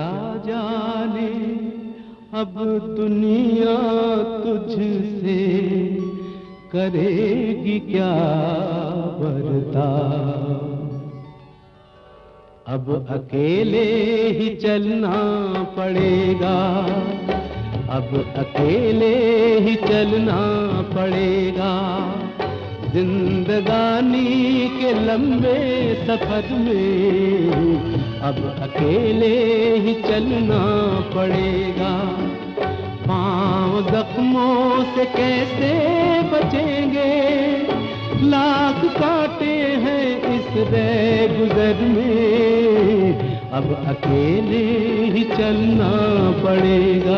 क्या जाने अब दुनिया तुझसे करेगी क्या बर्ताव। अब अकेले ही चलना पड़ेगा, अब अकेले ही चलना पड़ेगा। जिंदगानी के लंबे सफर में अब अकेले ही चलना पड़ेगा। पांव जख्मों से कैसे बचेंगे, लाख कांटे हैं इस रह गुजर में। अब अकेले ही चलना पड़ेगा।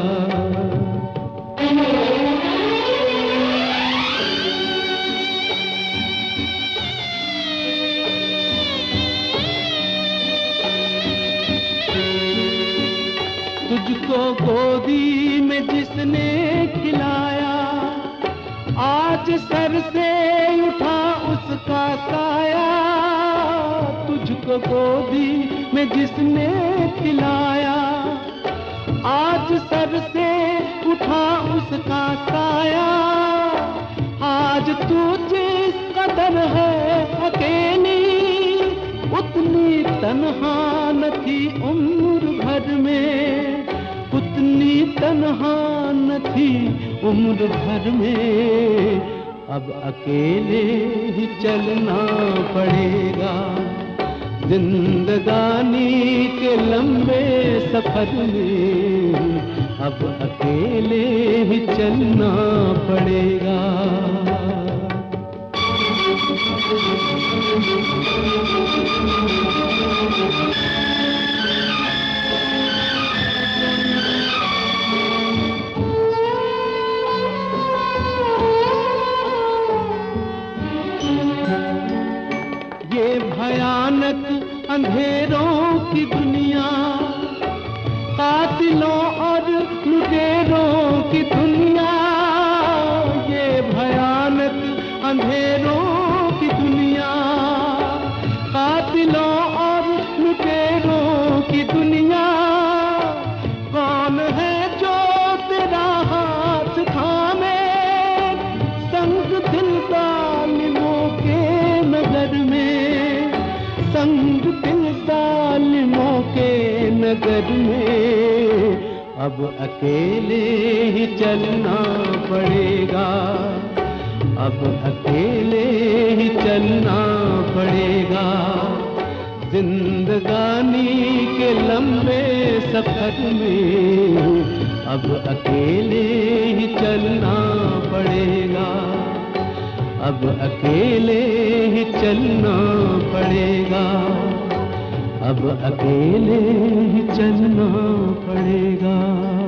तुझको गोदी में जिसने खिलाया, आज सर से उठा उसका साया। तुझको गोदी में जिसने खिलाया, आज सर से उठा उसका साया। आज तू जिस कदर है अकेली, उतनी तन्हा न थी उम्र भर में, उतनी तन्हा न थी उम्र भर में। अब अकेले ही चलना पड़ेगा, जिंदगानी के लंबे सफर में। अब अकेले ही चलना पड़ेगा। ये भयानक अंधेरों की दुनिया, कातिलों और लुटेरों की दुनिया। ये भयानक अंधेरों की दुनिया, कातिलों और लुटेरों की दुनिया। कौन है जो तेरा हाथ थामे, संग दिल जालिमों के नगर में, संग दिल जालिमों के नगर में। अब अकेले ही चलना पड़ेगा, अब अकेले ही चलना पड़ेगा। जिंदगानी के लंबे सफर में अब अकेले ही चलना पड़ेगा, अब अकेले ही चलना पड़ेगा, अब अकेले ही चलना पड़ेगा।